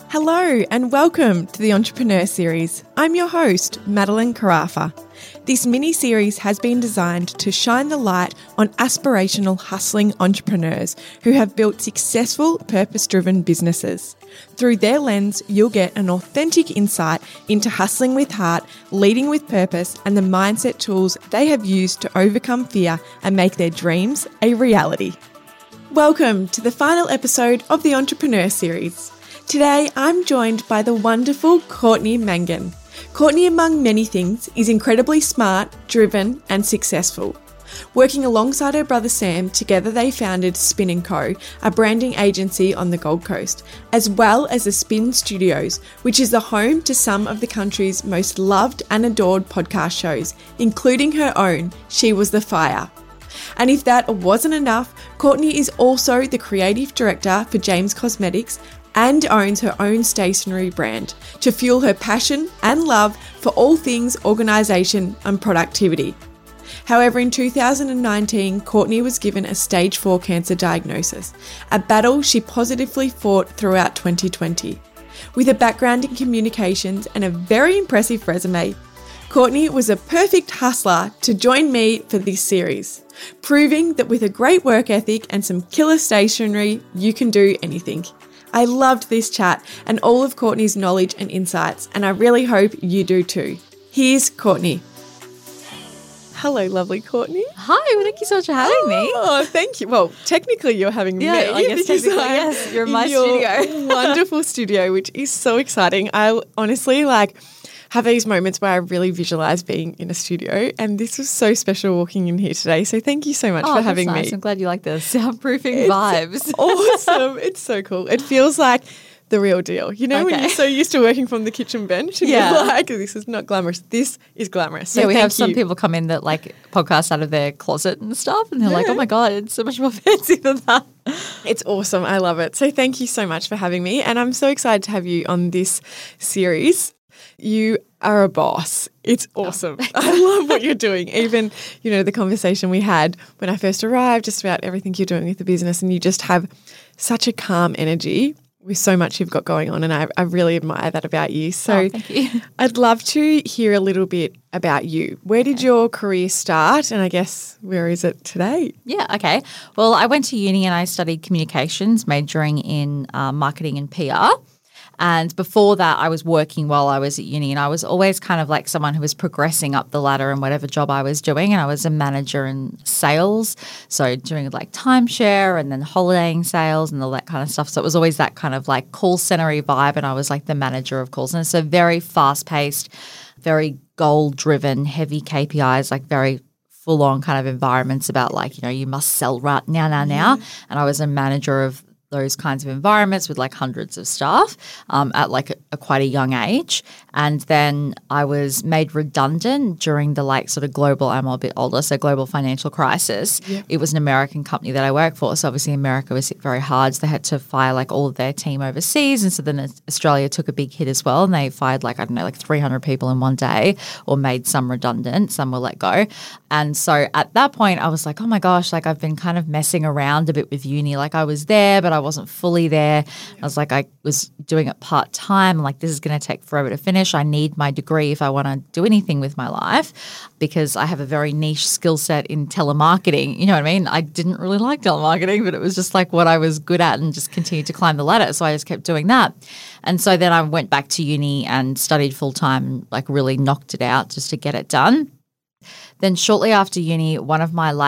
Hello and welcome to the Entrepreneur Series. I'm your host, Madeline Carafa. This mini-series has been designed to shine the light on aspirational hustling entrepreneurs who have built successful, purpose-driven businesses. Through their lens, you'll get an authentic insight into hustling with heart, leading with purpose, and the mindset tools they have used to overcome fear and make their dreams a reality. Welcome to the final episode of the Entrepreneur Series. Today, I'm joined by the wonderful Courtney Mangan. Courtney, among many things, is incredibly smart, driven, and successful. Working alongside her brother Sam, together they founded Spin & Co, a branding agency on the Gold Coast, as well as the Spin Studios, which is the home to some of the country's most loved and adored podcast shows, including her own, She Was the Fire. And if that wasn't enough, Courtney is also the creative director for James Cosmetics and owns her own stationery brand to fuel her passion and love for all things organisation and productivity. However, in 2019, Courtney was given a stage 4 cancer diagnosis, a battle she positively fought throughout 2020. With a background in communications and a very impressive resume, Courtney was a perfect hustler to join me for this series, proving that with a great work ethic and some killer stationery, you can do anything. I loved this chat and all of Courtney's knowledge and insights, and I really hope you do too. Here's Courtney. Hello, lovely Courtney. Hi, well, thank you so much for having me. Oh, thank you. Well, technically you're having me. I guess technically, yes. You're in my studio. Wonderful studio, which is so exciting. I honestly have these moments where I really visualize being in a studio, and this was so special walking in here today. So thank you so much for having me. I'm glad you like the soundproofing vibes. Awesome. It's so cool. It feels like the real deal. You know, when you're so used to working from the kitchen bench and you're like, this is not glamorous. This is glamorous. So we have some people come in that podcast out of their closet and stuff, and they're like, oh my God, it's so much more fancy than that. It's awesome. I love it. So thank you so much for having me. And I'm so excited to have you on this series. You are a boss. It's awesome. I love what you're doing. Even, the conversation we had when I first arrived, just about everything you're doing with the business, and you just have such a calm energy with so much you've got going on, and I really admire that about you. So thank you. I'd love to hear a little bit about you. Where did your career start, and I guess where is it today? Yeah, okay. Well, I went to uni and I studied communications, majoring in marketing and PR. And before that, I was working while I was at uni, and I was always kind of like someone who was progressing up the ladder in whatever job I was doing. And I was a manager in sales, so doing timeshare and then holidaying sales and all that kind of stuff. So it was always that kind of call center-y vibe, and I was the manager of call centers. So very fast-paced, very goal-driven, heavy KPIs, very full-on kind of environments about you must sell right now. And I was a manager of those kinds of environments with hundreds of staff at quite a young age. And then I was made redundant during the sort of global, I'm a bit older, so global financial crisis. Yep. It was an American company that I worked for. So obviously America was hit very hard. So they had to fire all of their team overseas. And so then Australia took a big hit as well. And they fired 300 people in one day, or made some redundant, some were let go. And so at that point I was like, oh my gosh, I've been kind of messing around a bit with uni. I was there, but I wasn't fully there. I was I was doing it part-time. This is going to take forever to finish. I need my degree if I want to do anything with my life, because I have a very niche skill set in telemarketing. You know what I mean? I didn't really like telemarketing, but it was just what I was good at, and just continued to climb the ladder. So I just kept doing that. And so then I went back to uni and studied full-time, really knocked it out just to get it done. Then shortly after uni, one of my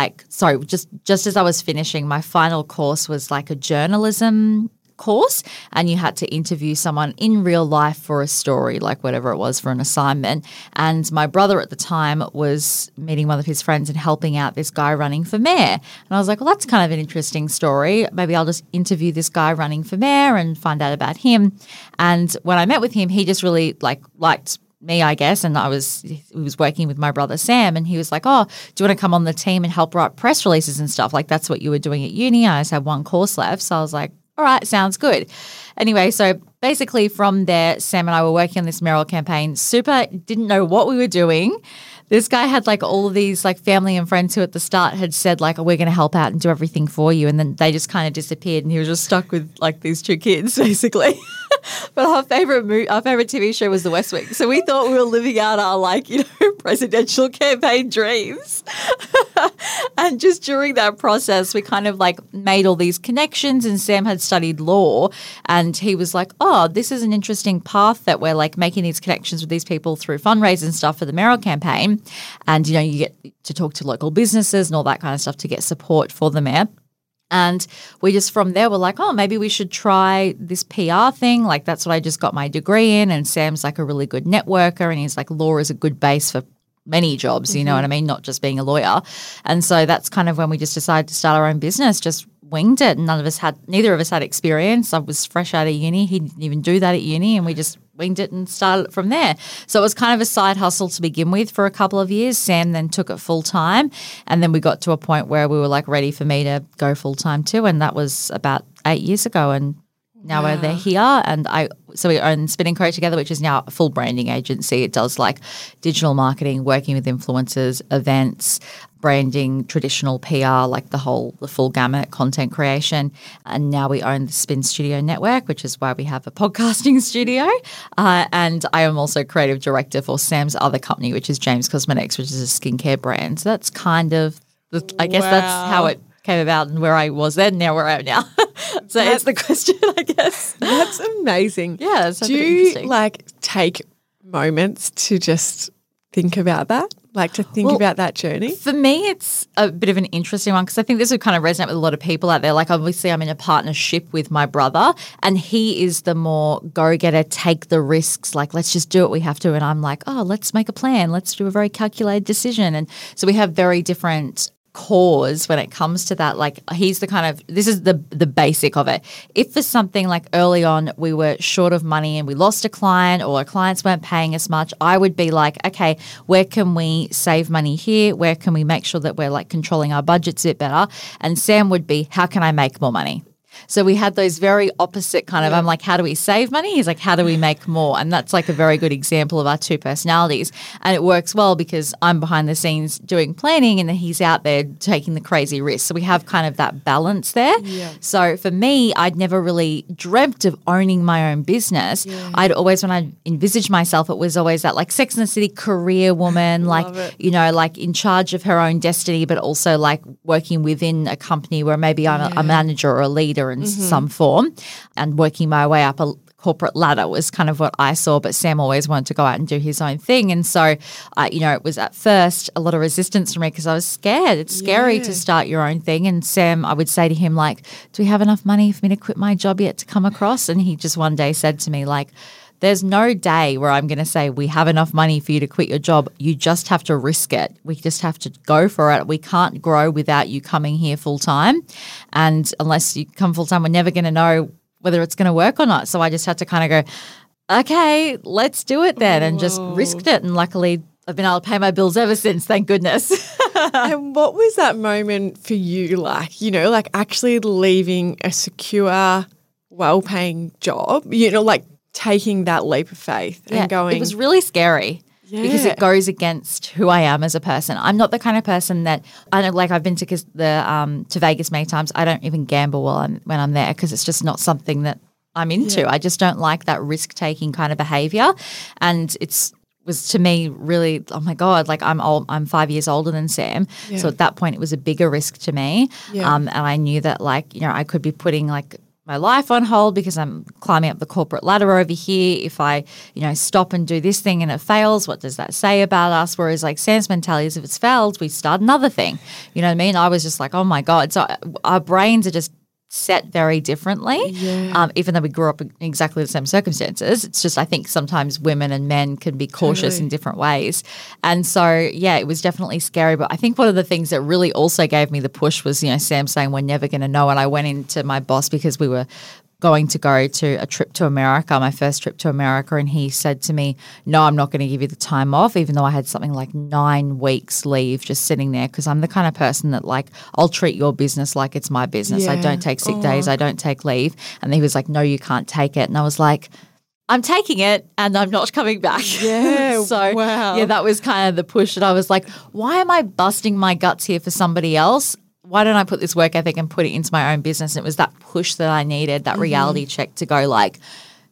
just as I was finishing, my final course was a journalism course, and you had to interview someone in real life for a story, whatever it was, for an assignment. And my brother at the time was meeting one of his friends and helping out this guy running for mayor. And I was like, well, that's kind of an interesting story. Maybe I'll just interview this guy running for mayor and find out about him. And when I met with him, he just really liked me, I guess, and he was working with my brother Sam, and he was like, oh, do you want to come on the team and help write press releases and stuff? That's what you were doing at uni. I just had one course left. So I was like, all right, sounds good. Anyway, so basically from there, Sam and I were working on this mayoral campaign, didn't know what we were doing. This guy had all of these family and friends who at the start had said oh, we're going to help out and do everything for you. And then they just kind of disappeared, and he was just stuck with these two kids basically. But our favorite TV show was The West Wing. So we thought we were living out our presidential campaign dreams. And just during that process, we kind of made all these connections, and Sam had studied law, and he was like, oh, this is an interesting path that we're making these connections with these people through fundraising and stuff for the mayoral campaign. And, you get to talk to local businesses and all that kind of stuff to get support for the mayor. And we just from there were like, oh, maybe we should try this PR thing. That's what I just got my degree in. And Sam's a really good networker, and he's law is a good base for many jobs, you know what I mean, not just being a lawyer. And so that's kind of when we just decided to start our own business, just winged it. And neither of us had experience. I was fresh out of uni. He didn't even do that at uni, and we just winged it and started it from there. So it was kind of a side hustle to begin with for a couple of years. Sam then took it full time, and then we got to a point where we were ready for me to go full time too, and that was about 8 years ago. And now we're here, and so we own Spin & Co together, which is now a full branding agency. It does digital marketing, working with influencers, events, branding, traditional PR, the full gamut, content creation. And now we own the Spin Studio Network, which is why we have a podcasting studio. And I am also creative director for Sam's other company, which is James Cosmetics, which is a skincare brand. So that's kind of, I guess that's how it came about, and where I was then, now where I am now. So that's the question, I guess. That's amazing. Yeah. Do you take moments to just think about that? To think about that journey? For me, it's a bit of an interesting one, because I think this would kind of resonate with a lot of people out there. Obviously, I'm in a partnership with my brother, and he is the more go-getter, take the risks, let's just do what we have to. And I'm oh, let's make a plan. Let's do a very calculated decision. And so we have very different cause when it comes to that. He's the kind of, this is the basic of it. If for something early on we were short of money and we lost a client, or our clients weren't paying as much, I would be okay, where can we save money here? Where can we make sure that we're controlling our budgets a bit better? And Sam would be, how can I make more money? So we had those very opposite kind of, I'm how do we save money? He's how do we make more? And that's a very good example of our two personalities. And it works well because I'm behind the scenes doing planning, and then he's out there taking the crazy risks. So we have kind of that balance there. Yeah. So for me, I'd never really dreamt of owning my own business. Yeah. I'd always, when I envisaged myself, it was always that Sex and the City career woman, in charge of her own destiny, but also working within a company where maybe I'm a manager or a leader in some form, and working my way up a corporate ladder was kind of what I saw. But Sam always wanted to go out and do his own thing. And so, it was at first a lot of resistance from me, because I was scared. It's scary to start your own thing. And Sam, I would say to him, do we have enough money for me to quit my job yet to come across? And he just one day said to me, there's no day where I'm going to say we have enough money for you to quit your job. You just have to risk it. We just have to go for it. We can't grow without you coming here full time. And unless you come full time, we're never going to know whether it's going to work or not. So I just had to kind of go, okay, let's do it then, and just risked it. And luckily, I've been able to pay my bills ever since, thank goodness. And what was that moment for you actually leaving a secure, well-paying job, taking that leap of faith and going? It was really scary because it goes against who I am as a person. I'm not the kind of person that I've been to Vegas many times. I don't even gamble when I'm there, because it's just not something that I'm into. I just don't like that risk-taking kind of behavior. And was to me really, oh my God, I'm 5 years older than Sam. Yeah. So at that point it was a bigger risk to me. Yeah. And I knew that I could be putting my life on hold because I'm climbing up the corporate ladder over here. If I, stop and do this thing and it fails, what does that say about us? Whereas Sam's mentality is, if it's failed, we start another thing. You know what I mean? I was just oh my God. So our brains are just set very differently, even though we grew up in exactly the same circumstances. It's just, I think sometimes women and men can be cautious in different ways. And so, it was definitely scary. But I think one of the things that really also gave me the push was, Sam saying we're never going to know. And I went into my boss because we were going to go to a trip to America, my first trip to America, and he said to me, no, I'm not going to give you the time off, even though I had something 9 weeks leave just sitting there, because I'm the kind of person that I'll treat your business like it's my business. I don't take sick days. I don't take leave. And he was like, no, you can't take it. And I was like, I'm taking it and I'm not coming back. Yeah. So, that was kind of the push. And I was like, why am I busting my guts here for somebody else? Why don't I put this work ethic and put it into my own business? And it was that push that I needed, that reality check to go just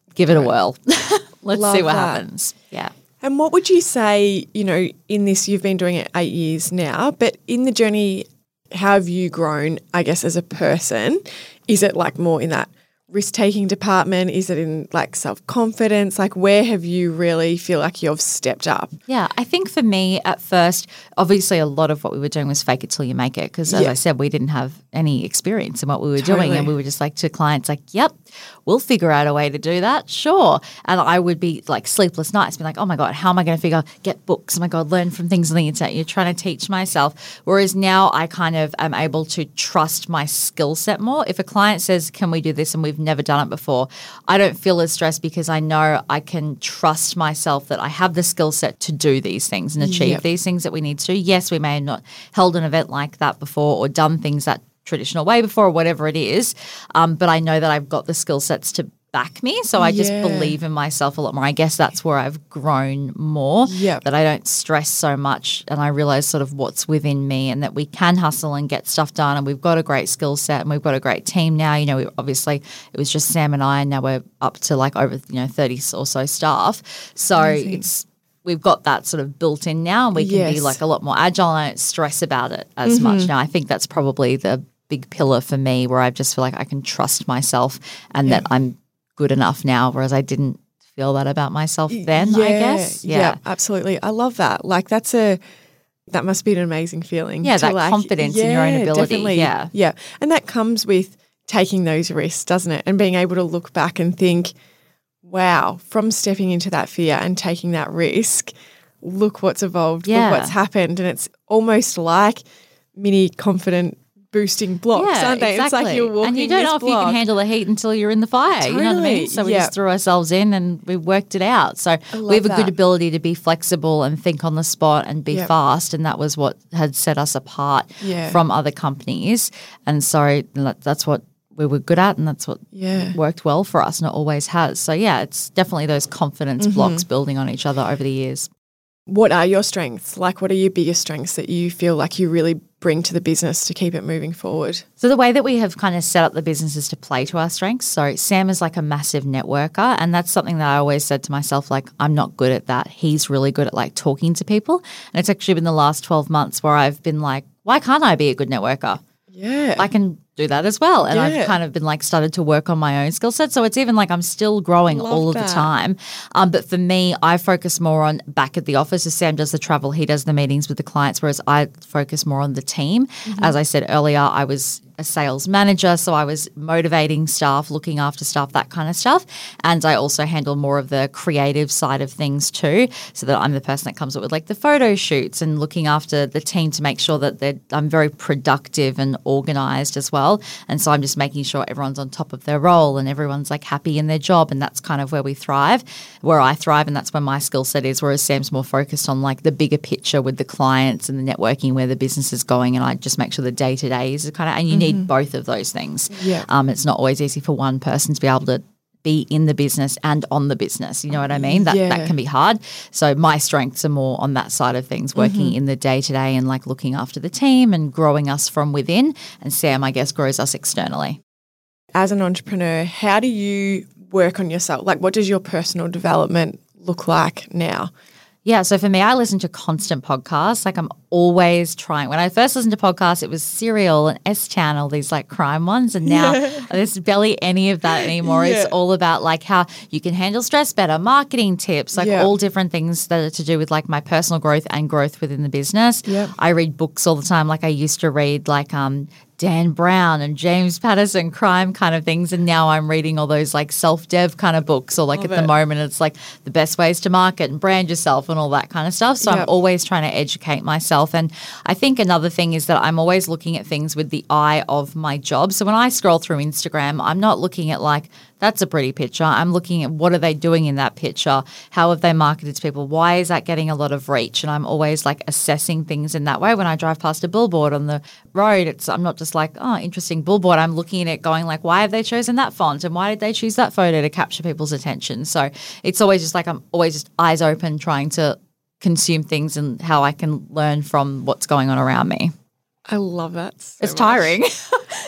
give it a whirl. Let's Love see what that. happens. Yeah. And what would you say, in this, you've been doing it 8 years now, but in the journey, how have you grown, I guess, as a person? Is it like more in that risk-taking department? Is it in like self-confidence? Like where have you really feel like you've stepped up? Yeah, I think for me at first, obviously a lot of what we were doing was fake it till you make it because as I said, we didn't have any experience in what we were doing and we were just like to clients like, yep, we'll figure out a way to do that, sure. And I would be like sleepless nights, be like, oh my God, how am I going to get books? Oh my God, learn from things on the internet. You're trying to teach myself. Whereas now I kind of am able to trust my skill set more. If a client says, can we do this and we've never done it before, I don't feel as stressed because I know I can trust myself that I have the skill set to do these things and achieve these things that we need to. Yes, we may have not held an event like that before or done things that traditional way before or whatever it is, but I know that I've got the skill sets to back me. So I just believe in myself a lot more. I guess that's where I've grown more, that I don't stress so much and I realize sort of what's within me and that we can hustle and get stuff done and we've got a great skill set and we've got a great team now. Obviously it was just Sam and I and now we're up to like over 30 or so staff. So we've got that sort of built in now and we can be like a lot more agile and I don't stress about it as much now. I think that's probably the big pillar for me where I just feel like I can trust myself and that I'm good enough now, whereas I didn't feel that about myself then, I guess. Yeah, absolutely. I love that. Like that must be an amazing feeling. Yeah, that confidence in your own ability. Definitely. Yeah. And that comes with taking those risks, doesn't it? And being able to look back and think, wow, from stepping into that fear and taking that risk, look what's evolved, look what's happened. And it's almost like mini confident boosting blocks, aren't they? Exactly. It's like you're walking and you don't know if you can handle the heat until you're in the fire. Totally. You know what I mean? So we just threw ourselves in and we worked it out. So we have a good ability to be flexible and think on the spot and be fast. And that was what had set us apart from other companies. And so that's what we were good at and that's what worked well for us and it always has. So it's definitely those confidence blocks building on each other over the years. What are your strengths? Like what are your biggest strengths that you feel like you really bring to the business to keep it moving forward? So the way that we have kind of set up the business is to play to our strengths. So Sam is like a massive networker and that's something that I always said to myself, like I'm not good at that. He's really good at like talking to people. And it's actually been the last 12 months where I've been like, why can't I be a good networker? Yeah. I can do that as well. And I've kind of been like started to work on my own skill set. So it's even like I'm still growing all of the time. But for me, I focus more on back at the office. As Sam does the travel, he does the meetings with the clients, whereas I focus more on the team. As I said earlier, I was a sales manager, so I was motivating staff, looking after staff, that kind of stuff. And I also handle more of the creative side of things too, so that I'm the person that comes up with like the photo shoots and looking after the team to make sure that I'm very productive and organized as well. And so I'm just making sure everyone's on top of their role and everyone's like happy in their job, and that's kind of where I thrive, and that's where my skill set is, whereas Sam's more focused on like the bigger picture with the clients and the networking where the business is going, and I just make sure the day-to-day is kind of, and you need both of those things. It's not always easy for one person to be able to be in the business and on the business. You know what I mean? That can be hard. So my strengths are more on that side of things, working in the day-to-day and like looking after the team and growing us from within. And Sam, I guess, grows us externally. As an entrepreneur, how do you work on yourself? Like what does your personal development look like now? Yeah, so for me, I listen to constant podcasts. Like I'm always trying. When I first listened to podcasts, it was Serial and S-Channel, these like crime ones. And now there's barely any of that anymore. It's all about like how you can handle stress better, marketing tips, like all different things that are to do with like my personal growth and growth within the business. I read books all the time. Like I used to read like Dan Brown and James Patterson crime kind of things, and now I'm reading all those like self-dev kind of books, or like at the moment it's like the best ways to market and brand yourself and all that kind of stuff. So I'm always trying to educate myself. And I think another thing is that I'm always looking at things with the eye of my job. So when I scroll through Instagram, I'm not looking at like, that's a pretty picture. I'm looking at what are they doing in that picture? How have they marketed to people? Why is that getting a lot of reach? And I'm always like assessing things in that way. When I drive past a billboard on the road, I'm not just like, oh, interesting billboard. I'm looking at it going like, why have they chosen that font? And why did they choose that photo to capture people's attention? So it's always just like I'm always just eyes open trying to consume things and how I can learn from what's going on around me. I love that so It's much. tiring.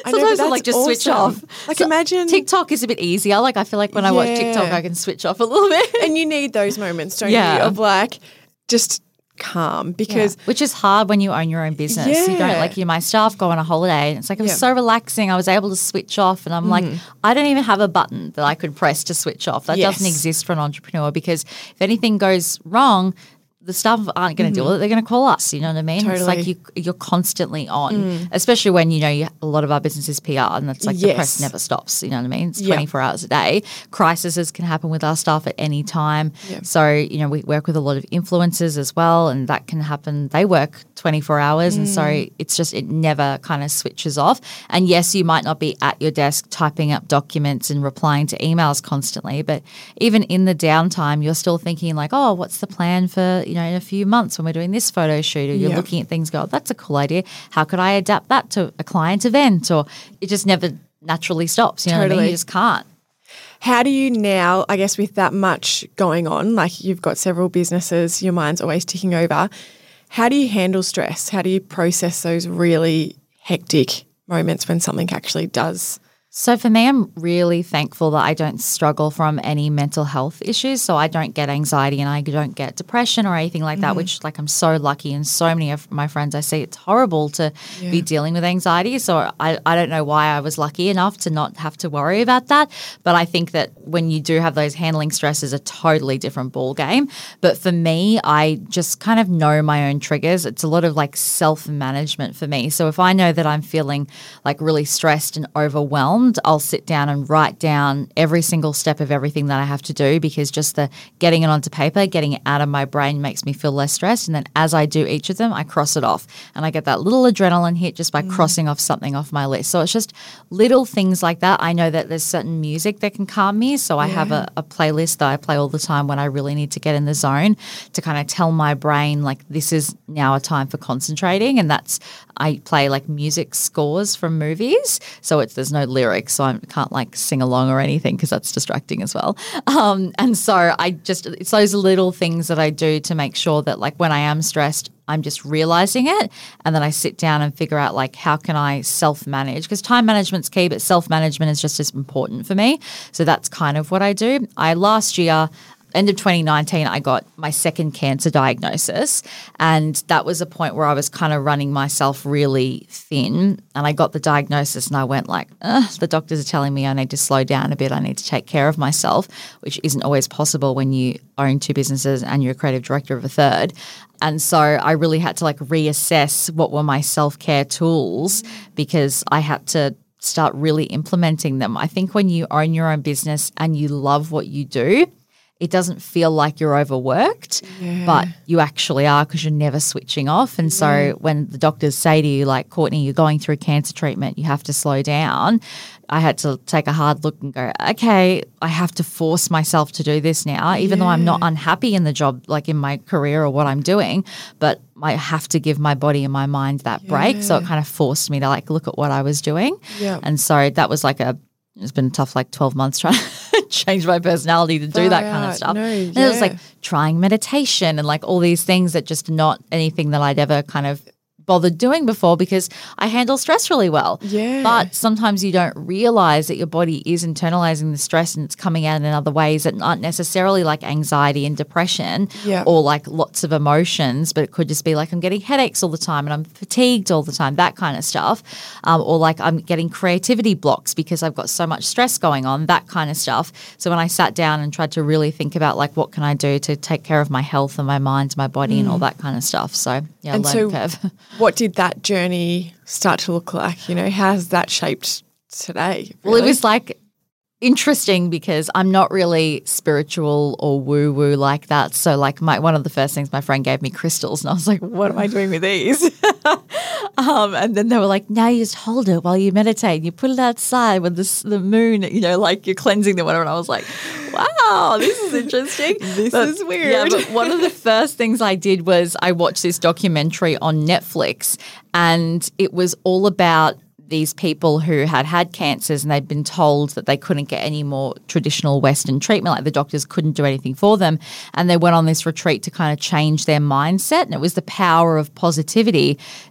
I know, Sometimes but I like that's just switch awesome. off. Like So imagine TikTok is a bit easier. Like I feel like when I watch TikTok, I can switch off a little bit. and you need those moments, don't Yeah. you? Of like just calm because Which is hard when you own your own business. You don't like my staff go on a holiday and it's like it was so relaxing. I was able to switch off and I'm like, I don't even have a button that I could press to switch off. That doesn't exist for an entrepreneur because if anything goes wrong, the staff aren't going to deal with it. They're going to call us. You know what I mean? Totally. It's like you're constantly on, especially when, a lot of our business is PR and that's like the press never stops. You know what I mean? It's 24 hours a day. Crises can happen with our staff at any time. Yeah. So, we work with a lot of influencers as well and that can happen. They work 24 hours and so it's just it never kind of switches off. And yes, you might not be at your desk typing up documents and replying to emails constantly, but even in the downtime, you're still thinking like, oh, what's the plan for, in a few months when we're doing this photo shoot or you're looking at things, go, oh, that's a cool idea. How could I adapt that to a client event? Or it just never naturally stops. You know what I mean? You just can't. How do you now, I guess with that much going on, like you've got several businesses, your mind's always ticking over, how do you handle stress? How do you process those really hectic moments when something actually does? So for me, I'm really thankful that I don't struggle from any mental health issues. So I don't get anxiety and I don't get depression or anything like that, which like I'm so lucky and so many of my friends I see it's horrible to be dealing with anxiety. So I don't know why I was lucky enough to not have to worry about that. But I think that when you do have those handling stress is a totally different ball game. But for me, I just kind of know my own triggers. It's a lot of like self-management for me. So if I know that I'm feeling like really stressed and overwhelmed, I'll sit down and write down every single step of everything that I have to do because just the getting it onto paper, getting it out of my brain makes me feel less stressed. And then as I do each of them, I cross it off and I get that little adrenaline hit just by crossing off something off my list. So it's just little things like that. I know that there's certain music that can calm me. So I have a playlist that I play all the time when I really need to get in the zone to kind of tell my brain like this is now a time for concentrating. And that's I play like music scores from movies. So there's no lyrics, so I can't like sing along or anything because that's distracting as well. And so it's those little things that I do to make sure that like when I am stressed, I'm just realizing it and then I sit down and figure out like how can I self-manage because time management's key, but self-management is just as important for me. So that's kind of what I do. Last year, end of 2019, I got my second cancer diagnosis and that was a point where I was kind of running myself really thin and I got the diagnosis and I went like, the doctors are telling me I need to slow down a bit. I need to take care of myself, which isn't always possible when you own two businesses and you're a creative director of a third. And so I really had to like reassess what were my self-care tools because I had to start really implementing them. I think when you own your own business and you love what you do, it doesn't feel like you're overworked, but you actually are because you're never switching off. And so when the doctors say to you, like, Courtney, you're going through cancer treatment, you have to slow down, I had to take a hard look and go, okay, I have to force myself to do this now, even though I'm not unhappy in the job, like in my career or what I'm doing, but I have to give my body and my mind that break. So it kind of forced me to like look at what I was doing. And so that was like it's been tough like 12 months trying to change my personality to do that kind of stuff. And it was like trying meditation and like all these things that just not anything that I'd ever kind of bothered doing before because I handle stress really well. But sometimes you don't realize that your body is internalizing the stress and it's coming out in other ways that aren't necessarily like anxiety and depression or like lots of emotions, but it could just be like I'm getting headaches all the time and I'm fatigued all the time, that kind of stuff. Or like I'm getting creativity blocks because I've got so much stress going on, that kind of stuff. So when I sat down and tried to really think about like what can I do to take care of my health and my mind, my body and all that kind of stuff. So learning curve. What did that journey start to look like? You know, how has that shaped today? Really? Well, it was like interesting because I'm not really spiritual or woo-woo like that. So like one of the first things my friend gave me crystals and I was like, what am I doing with these? And then they were like, now you just hold it while you meditate. You put it outside with the moon, like you're cleansing them, whatever. And I was like, wow, this is interesting. This is weird. Yeah, but one of the first things I did was I watched this documentary on Netflix and it was all about these people who had cancers and they'd been told that they couldn't get any more traditional Western treatment, like the doctors couldn't do anything for them. And they went on this retreat to kind of change their mindset. And it was the power of positivity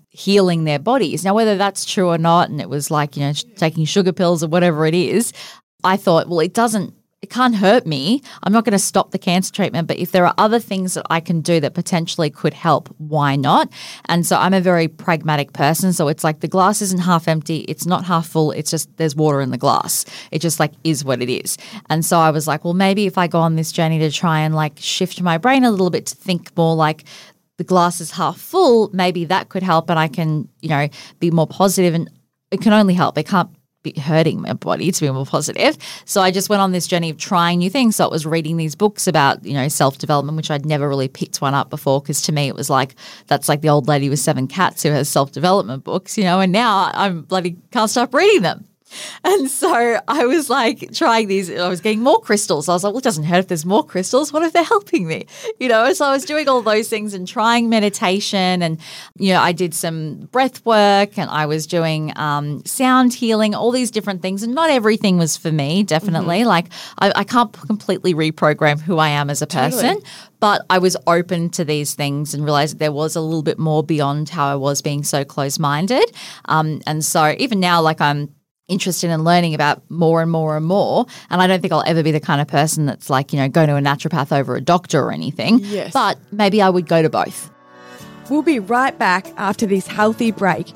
healing their bodies. Now, whether that's true or not, and it was like, taking sugar pills or whatever it is, I thought, well, it can't hurt me. I'm not going to stop the cancer treatment, but if there are other things that I can do that potentially could help, why not? And so I'm a very pragmatic person. So it's like the glass isn't half empty. It's not half full. It's just there's water in the glass. It just like is what it is. And so I was like, well, maybe if I go on this journey to try and like shift my brain a little bit to think more like the glass is half full, maybe that could help and I can, be more positive, and it can only help. It can't be hurting my body to be more positive. So I just went on this journey of trying new things. So it was reading these books about, self-development, which I'd never really picked one up before, because to me it was like, that's like the old lady with 7 cats who has self-development books, and now I'm bloody can't stop reading them. And so I was like trying these, I was getting more crystals. I was like, well, it doesn't hurt if there's more crystals. What if they're helping me? So I was doing all those things and trying meditation, and, I did some breath work, and I was doing sound healing, all these different things. And not everything was for me, definitely. Like I can't completely reprogram who I am as a person. Totally. But I was open to these things and realized that there was a little bit more beyond how I was being so close-minded. And so even now, like I'm interested in learning about more and more and more. And I don't think I'll ever be the kind of person that's like, going to a naturopath over a doctor or anything. Yes. But maybe I would go to both. We'll be right back after this healthy break.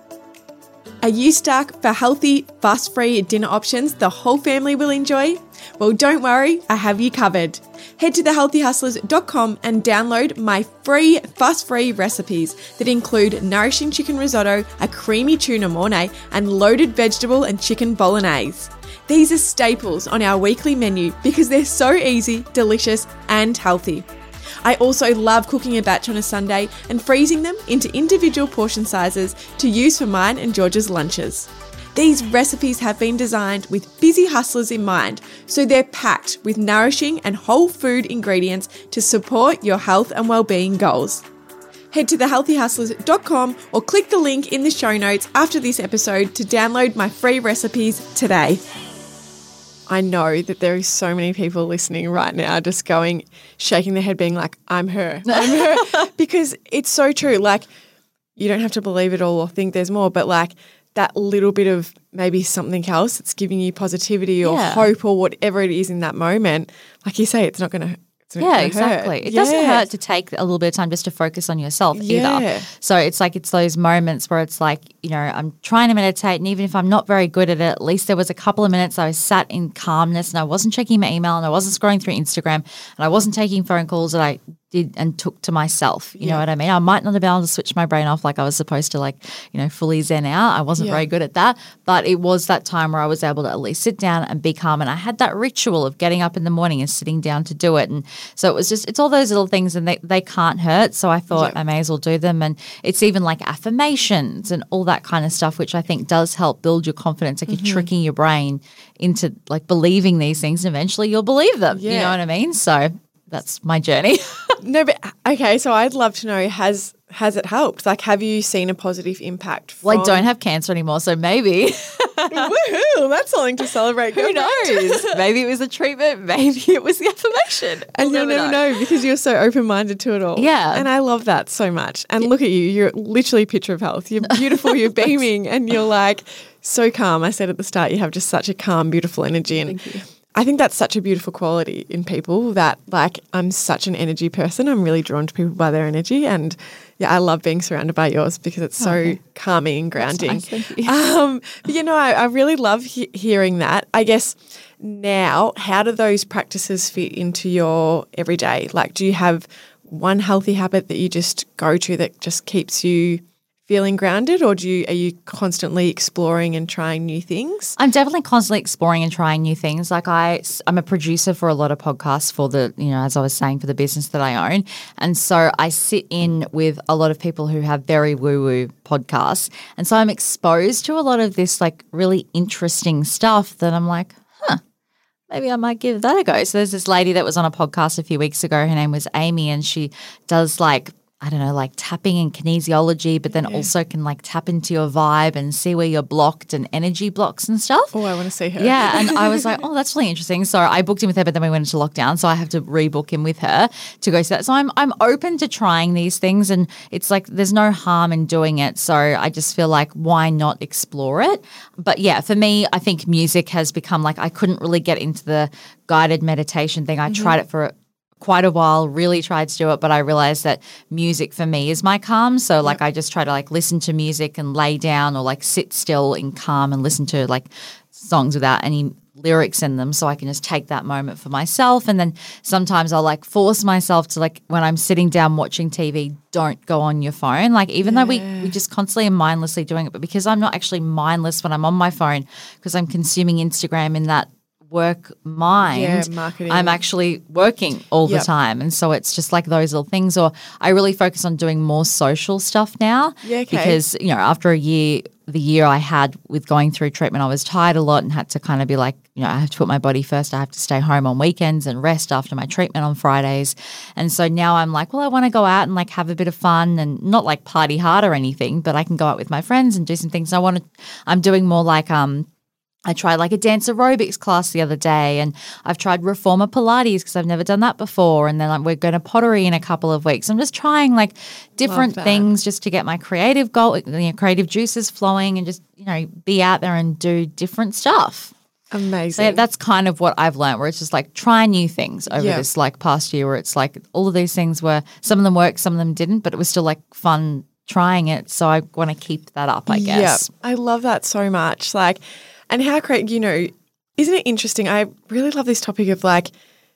Are you stuck for healthy, fuss-free dinner options the whole family will enjoy? Well, don't worry, I have you covered. Head to thehealthyhustlers.com and download my free fuss-free recipes that include nourishing chicken risotto, a creamy tuna mornay, and loaded vegetable and chicken bolognese. These are staples on our weekly menu because they're so easy, delicious, and healthy. I also love cooking a batch on a Sunday and freezing them into individual portion sizes to use for mine and George's lunches. These recipes have been designed with busy hustlers in mind, so they're packed with nourishing and whole food ingredients to support your health and well-being goals. Head to thehealthyhustlers.com or click the link in the show notes after this episode to download my free recipes today. I know that there is so many people listening right now just going, shaking their head being like, I'm her, because it's so true. Like, you don't have to believe it all or think there's more, but like that little bit of maybe something else that's giving you positivity or hope or whatever it is in that moment, like you say, it's not going to exactly. It doesn't hurt to take a little bit of time just to focus on yourself either. So it's like it's those moments where it's like, I'm trying to meditate, and even if I'm not very good at it, at least there was a couple of minutes I was sat in calmness and I wasn't checking my email and I wasn't scrolling through Instagram and I wasn't taking phone calls that I did and took to myself. You know what I mean? I might not have been able to switch my brain off like I was supposed to, like, fully zen out. I wasn't very good at that, but it was that time where I was able to at least sit down and be calm. And I had that ritual of getting up in the morning and sitting down to do it. And so it was just, it's all those little things, and they can't hurt. So I thought I may as well do them. And it's even like affirmations and all that kind of stuff, which I think does help build your confidence. Like you're tricking your brain into like believing these things, and eventually you'll believe them. You know what I mean? So that's my journey. No, but okay, so I'd love to know, has it helped? Like, have you seen a positive impact from... Well, I don't have cancer anymore, so maybe. Woohoo, that's something to celebrate. Who knows? Maybe it was a treatment, maybe it was the affirmation. And you'll never know because you're so open-minded to it all. Yeah. And I love that so much. And look at you, you're literally a picture of health. You're beautiful, you're beaming, and you're like so calm. I said at the start, you have just such a calm, beautiful energy. And thank you. I think that's such a beautiful quality in people, that like I'm such an energy person. I'm really drawn to people by their energy, and I love being surrounded by yours because it's so calming and grounding. That's nice, thank you. But I really love hearing that. I guess now, how do those practices fit into your everyday? Like, do you have one healthy habit that you just go to that just keeps you feeling grounded, or are you constantly exploring and trying new things? I'm definitely constantly exploring and trying new things. Like I'm a producer for a lot of podcasts for the, as I was saying, for the business that I own. And so I sit in with a lot of people who have very woo-woo podcasts. And so I'm exposed to a lot of this like really interesting stuff that I'm like, maybe I might give that a go. So there's this lady that was on a podcast a few weeks ago. Her name was Amy, and she does like I don't know, like tapping in kinesiology, but then also can like tap into your vibe and see where you're blocked and energy blocks and stuff. Oh, I want to see her. Yeah. And I was like, oh, that's really interesting. So I booked in with her, but then we went into lockdown. So I have to rebook in with her to go see that. So I'm open to trying these things, and it's like there's no harm in doing it. So I just feel like why not explore it? But yeah, for me, I think music has become like I couldn't really get into the guided meditation thing. I tried it for quite a while, really tried to do it, but I realized that music for me is my calm. So like I just try to like listen to music and lay down or like sit still in calm and listen to like songs without any lyrics in them, so I can just take that moment for myself. And then sometimes I'll like force myself to like when I'm sitting down watching TV, don't go on your phone. Like even though we just constantly are mindlessly doing it, but because I'm not actually mindless when I'm on my phone because I'm consuming Instagram in that work mind, marketing. I'm actually working all the time. And so it's just like those little things. Or I really focus on doing more social stuff now because, you know, after a year, the year I had with going through treatment, I was tired a lot and had to kind of be like, you know, I have to put my body first. I have to stay home on weekends and rest after my treatment on Fridays. And so now I'm like, well, I want to go out and like have a bit of fun and not like party hard or anything, but I can go out with my friends and do some things. I'm doing more like, I tried like a dance aerobics class the other day, and I've tried reformer Pilates because I've never done that before. And then we're going to pottery in a couple of weeks. I'm just trying like different things just to get my creative creative juices flowing and just, you know, be out there and do different stuff. Amazing. So yeah, that's kind of what I've learned, where it's just like try new things over this like past year, where it's like all of these things were, some of them worked, some of them didn't, but it was still like fun trying it. So I want to keep that up, I guess. Yeah, I love that so much. Like, and how great, you know, isn't it interesting? I really love this topic of like,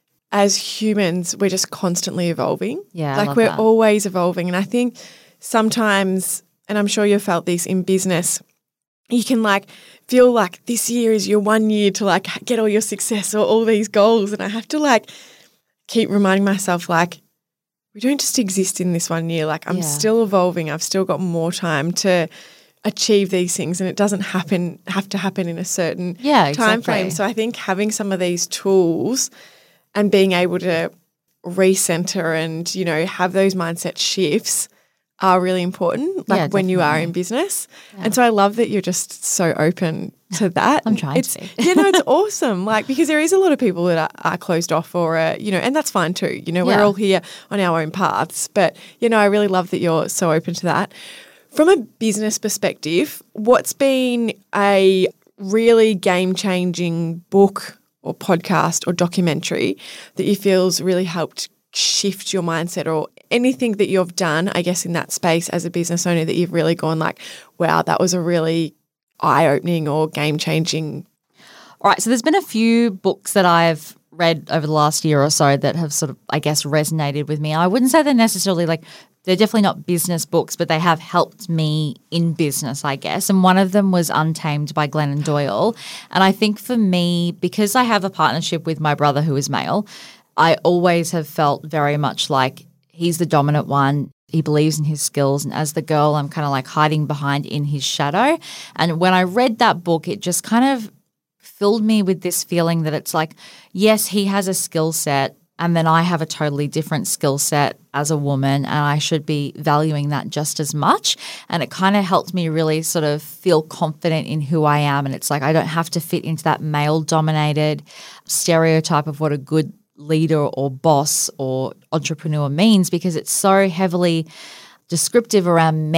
as humans, we're just constantly evolving. Yeah, like we're always evolving. And I think sometimes, and I'm sure you've felt this in business, you can like feel like this year is your 1 year to like get all your success or all these goals. And I have to like keep reminding myself like, we don't just exist in this 1 year. Like I'm still evolving. I've still got more time to achieve these things, and it doesn't have to happen in a certain time frame. So I think having some of these tools and being able to recenter and, you know, have those mindset shifts are really important, like when you are in business. Yeah. And so I love that you're just so open to that. I'm trying to be. You know, it's awesome. Like, because there is a lot of people that are closed off or, you know, and that's fine too. You know, we're all here on our own paths. But, you know, I really love that you're so open to that. From a business perspective, what's been a really game-changing book or podcast or documentary that you feel's really helped shift your mindset, or anything that you've done, I guess, in that space as a business owner that you've really gone like, wow, that was a really eye-opening or game-changing? All right, so there's been a few books that I've read over the last year or so that have sort of, I guess, resonated with me. I wouldn't say they're necessarily like, they're definitely not business books, but they have helped me in business, I guess. And one of them was Untamed by Glennon Doyle. And I think for me, because I have a partnership with my brother who is male, I always have felt very much like he's the dominant one. He believes in his skills. And as the girl, I'm kind of like hiding behind in his shadow. And when I read that book, it just kind of filled me with this feeling that it's like, yes, he has a skill set, and then I have a totally different skill set as a woman, and I should be valuing that just as much. And it kind of helped me really sort of feel confident in who I am. And it's like I don't have to fit into that male-dominated stereotype of what a good leader or boss or entrepreneur means, because it's so heavily descriptive around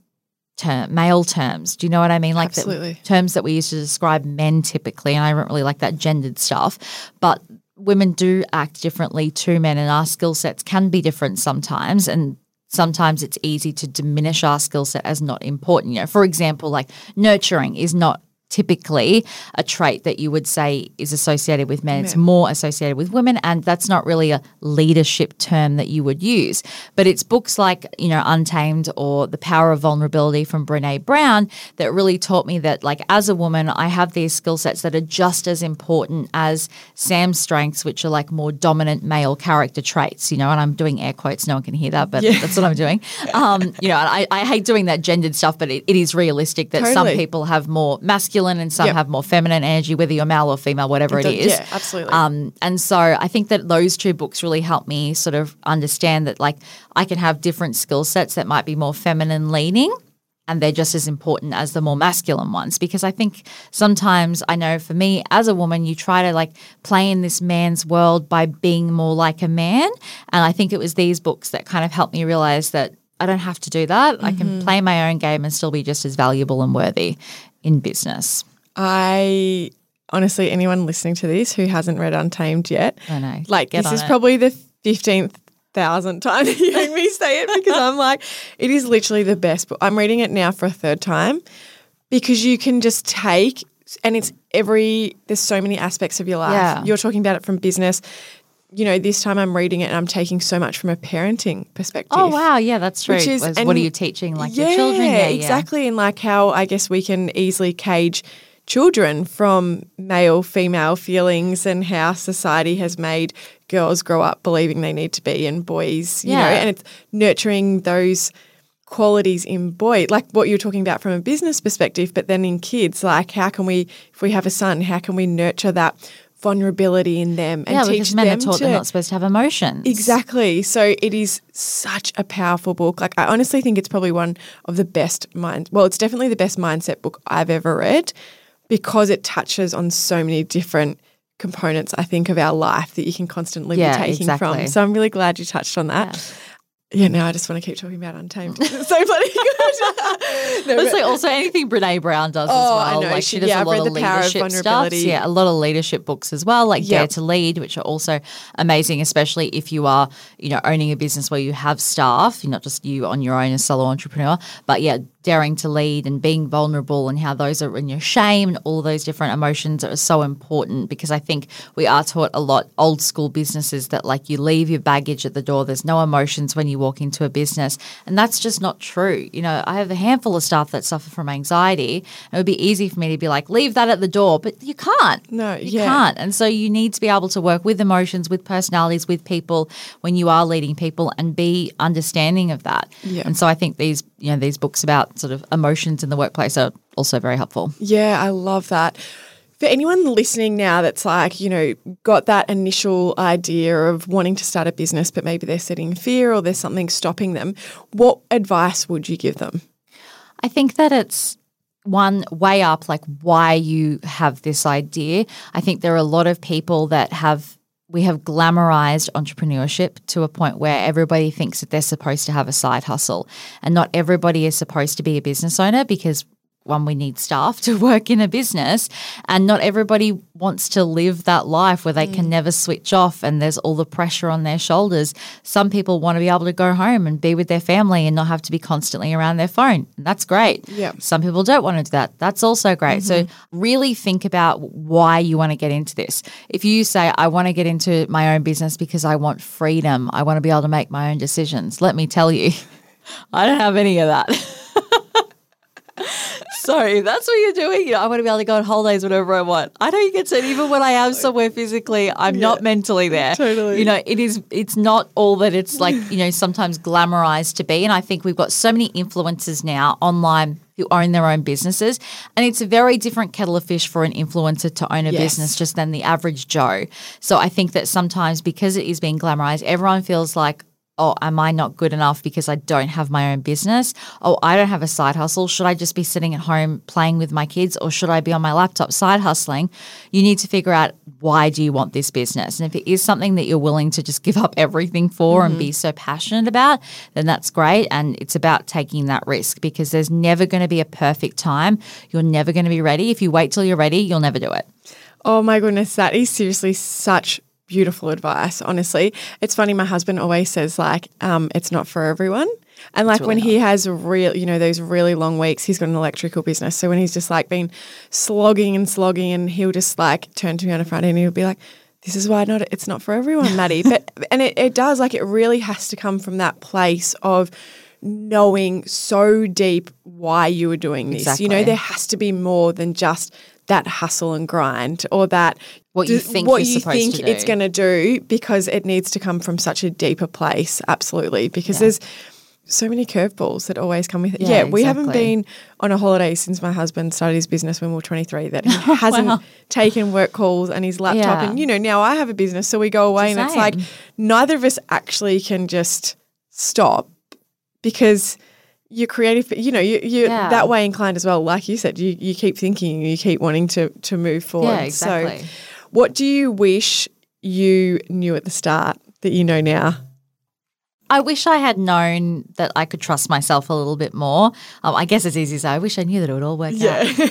male terms. Do you know what I mean? Like Absolutely. The terms that we use to describe men typically, and I don't really like that gendered stuff. But women do act differently to men, and our skill sets can be different sometimes, and sometimes it's easy to diminish our skill set as not important. You know, for example, like nurturing is not typically a trait that you would say is associated with men. It's more associated with women, and that's not really a leadership term that you would use. But it's books like, you know, Untamed or The Power of Vulnerability from Brené Brown that really taught me that, like, as a woman, I have these skill sets that are just as important as Sam's strengths, which are like more dominant male character traits, you know, and I'm doing air quotes. No one can hear that, but that's what I'm doing. You know, I hate doing that gendered stuff, but it is realistic that some people have more masculine masculine and some Yep. have more feminine energy, whether you're male or female, whatever it is. Yeah, absolutely. And so I think that those two books really help me sort of understand that like I can have different skill sets that might be more feminine leaning, and they're just as important as the more masculine ones, because I think sometimes I know for me as a woman, you try to like play in this man's world by being more like a man. And I think it was these books that kind of helped me realize that I don't have to do that. Mm-hmm. I can play my own game and still be just as valuable and worthy in business. I honestly, anyone listening to this who hasn't read Untamed yet, I know. like this is probably the 15,000th time hearing me say it, because I'm like, it is literally the best book. I'm reading it now for a third time because you can just take, and there's so many aspects of your life. Yeah. You're talking about it from business. You know, this time I'm reading it and I'm taking so much from a parenting perspective. Oh, wow. Yeah, that's true. Which is, what are you teaching like your children? Yeah, exactly. And like how I guess we can easily cage children from male, female feelings and how society has made girls grow up believing they need to be and boys, you know, and it's nurturing those qualities in boy, like what you're talking about from a business perspective, but then in kids, like how can we, if we have a son, how can we nurture that vulnerability in them and teach because men them are taught they're not supposed to have emotions. Exactly. So it is such a powerful book. Like I honestly think it's probably one of the best it's definitely the best mindset book I've ever read, because it touches on so many different components, I think, of our life that you can constantly be taking from. So I'm really glad you touched on that. Yeah, now I just want to keep talking about Untamed. It's so bloody good. It's like also anything Brene Brown does as well. I know. Like she does a lot of leadership stuff. Yeah, a lot of leadership books as well, like Dare to Lead, which are also amazing, especially if you are, you know, owning a business where you have staff, not just you on your own as solo entrepreneur, but daring to lead and being vulnerable and how those are in your shame and all those different emotions are so important, because I think we are taught a lot, old school businesses, that like you leave your baggage at the door. There's no emotions when you walk into a business, and that's just not true. You know, I have a handful of staff that suffer from anxiety. It would be easy for me to be like, leave that at the door, but you can't. No, you can't. And so you need to be able to work with emotions, with personalities, with people when you are leading people, and be understanding of that. Yeah. And so I think these books about sort of emotions in the workplace are also very helpful. Yeah, I love that. For anyone listening now that's like, you know, got that initial idea of wanting to start a business, but maybe they're sitting in fear or there's something stopping them, what advice would you give them? I think that it's one, way up like why you have this idea. I think there are a lot of people that we have glamorized entrepreneurship to a point where everybody thinks that they're supposed to have a side hustle, and not everybody is supposed to be a business owner, because one, we need staff to work in a business, and not everybody wants to live that life where they can never switch off and there's all the pressure on their shoulders. Some people want to be able to go home and be with their family and not have to be constantly around their phone. And that's great. Yeah. Some people don't want to do that. That's also great. So really think about why you want to get into this. If you say, I want to get into my own business because I want freedom, I want to be able to make my own decisions, let me tell you, I don't have any of that. So if that's what you're doing, I want to be able to go on holidays whenever I want. I don't get to, even when I am somewhere physically, I'm not mentally there. Totally. It's not all that it's like, sometimes glamorized to be. And I think we've got so many influencers now online who own their own businesses. And it's a very different kettle of fish for an influencer to own a business just than the average Joe. So I think that sometimes because it is being glamorized, everyone feels like, oh, am I not good enough because I don't have my own business? Oh, I don't have a side hustle. Should I just be sitting at home playing with my kids, or should I be on my laptop side hustling? You need to figure out, why do you want this business? And if it is something that you're willing to just give up everything for and be so passionate about, then that's great. And it's about taking that risk, because there's never going to be a perfect time. You're never going to be ready. If you wait till you're ready, you'll never do it. Oh my goodness, that is seriously such beautiful advice, honestly. It's funny, my husband always says it's not for everyone. And like when he has those really long weeks, he's got an electrical business. So when he's just like been slogging and he'll just like turn to me on a Friday and he'll be like, this is why it's not for everyone, Maddie. And it does, like, it really has to come from that place of knowing so deep why you are doing this. Exactly. There has to be more than just that hustle and grind, or that what you think it's going to do, because it needs to come from such a deeper place. Absolutely. Because there's so many curveballs that always come with it. Yeah, We haven't exactly. been on a holiday since my husband started his business when we were 23 that he hasn't taken work calls and his laptop. Yeah. And, you know, now I have a business, so we go away and it's like Same. neither of us actually can just stop because you're creative, you know, you're Yeah. that way inclined as well. Like you said, you keep thinking, you keep wanting to move forward. Yeah, exactly. So what do you wish you knew at the start that you know now? I wish I had known that I could trust myself a little bit more. I guess it's easy to say, I wish I knew that it would all work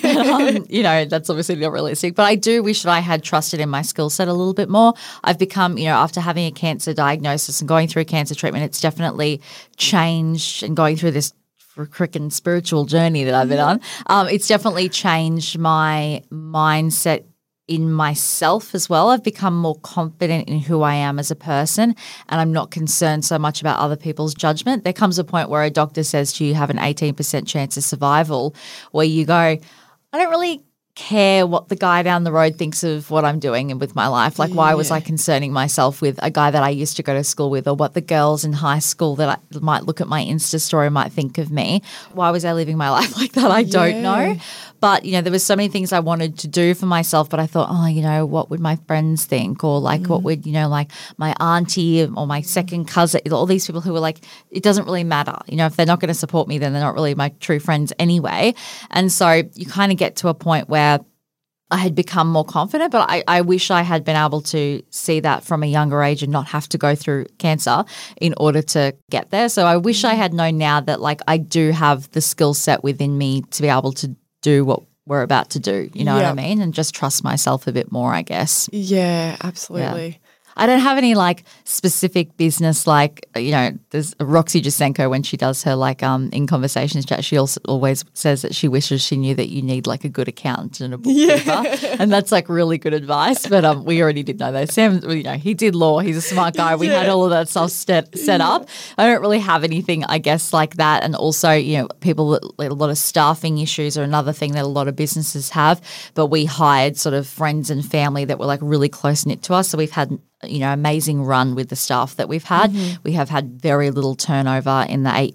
out. You know, that's obviously not realistic. But I do wish that I had trusted in my skill set a little bit more. I've become, you know, after having a cancer diagnosis and going through cancer treatment, it's definitely changed and going through this freaking spiritual journey that I've been on. It's definitely changed my mindset in myself as well. I've become more confident in who I am as a person, and I'm not concerned so much about other people's judgment. There comes a point where a doctor says to you, you have an 18% chance of survival, where you go, I don't really care what the guy down the road thinks of what I'm doing and with my life. Like, why was I concerning myself with a guy that I used to go to school with, or what the girls in high school that I might look at my Insta story might think of me? Why was I living my life like that? I don't know. But, you know, there was so many things I wanted to do for myself, but I thought, oh, you know, what would my friends think? Or like, what would, you know, like my auntie or my second cousin, all these people who were like, it doesn't really matter. You know, if they're not going to support me, then they're not really my true friends anyway. And so you kind of get to a point where I had become more confident, but I wish I had been able to see that from a younger age and not have to go through cancer in order to get there. So I wish I had known now that, like, I do have the skill set within me to be able to do what we're about to do, you know what I mean? And just trust myself a bit more, I guess. Yeah, absolutely. I don't have any like specific business, like, you know, there's Roxy Jasenko when she does her like in conversations chat, she also always says that she wishes she knew that you need like a good accountant and a bookkeeper. And that's like really good advice. But we already did know that. Sam, you know, he did law. He's a smart guy. We had all of that stuff set up. I don't really have anything, I guess, like that. And also, you know, people, a lot of staffing issues are another thing that a lot of businesses have. But we hired sort of friends and family that were like really close knit to us. So we've had, you know, amazing run with the staff that we've had. We have had very little turnover in the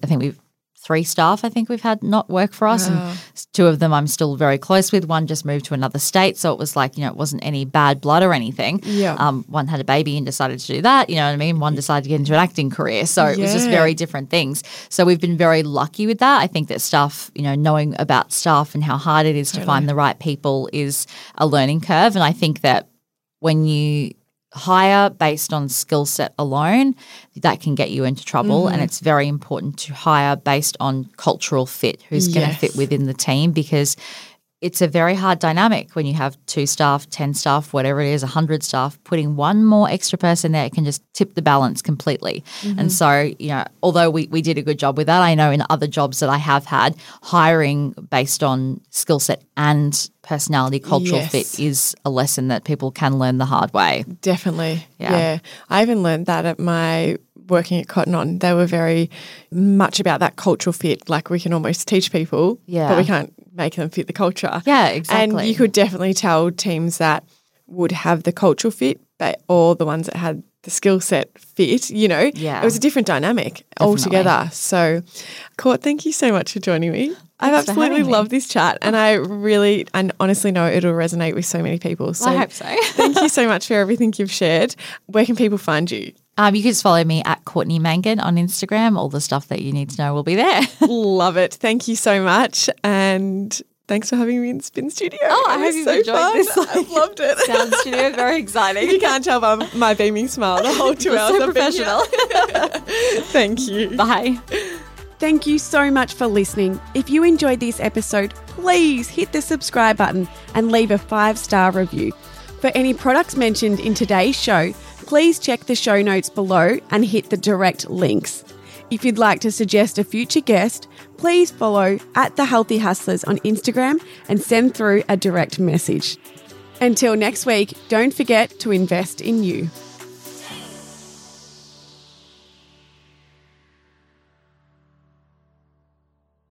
3 staff I think we've had not work for us, and 2 of them I'm still very close with. One just moved to another state, so it was like, you know, it wasn't any bad blood or anything. One had a baby and decided to do that, you know what I mean? One decided to get into an acting career, so it was just very different things. So we've been very lucky with that. I think that staff, you know, knowing about staff and how hard it is to find the right people is a learning curve, and I think that when you hire based on skill set alone, that can get you into trouble. And it's very important to hire based on cultural fit, who's going to fit within the team, because it's a very hard dynamic when you have 2 staff, 10 staff, whatever it is, 100 staff. Putting one more extra person there can just tip the balance completely. And so, you know, although we did a good job with that, I know in other jobs that I have had, hiring based on skill set and personality, cultural fit is a lesson that people can learn the hard way. Definitely. Yeah. I even learned that at my working at Cotton On. They were very much about that cultural fit. Like, we can almost teach people, but we can't make them fit the culture. Yeah, exactly. And you could definitely tell teams that would have the cultural fit, but or the ones that had the skill set fit, you know, it was a different dynamic altogether. So, Court, thank you so much for joining me. I've absolutely loved this chat, and I honestly know it'll resonate with so many people. So I hope so. Thank you so much for everything you've shared. Where can people find you? You can just follow me at Courtney Mangan on Instagram. All the stuff that you need to know will be there. Love it. Thank you so much. And thanks for having me in Spin Studio. Oh, I hope you've enjoyed this. I've loved it. Sound studio, very exciting. You can't tell by my beaming smile the whole 2 hours. So professional. Thank you. Bye. Thank you so much for listening. If you enjoyed this episode, please hit the subscribe button and leave a 5-star review. For any products mentioned in today's show, please check the show notes below and hit the direct links. If you'd like to suggest a future guest, please follow @TheHealthyHustlers on Instagram and send through a direct message. Until next week, don't forget to invest in you.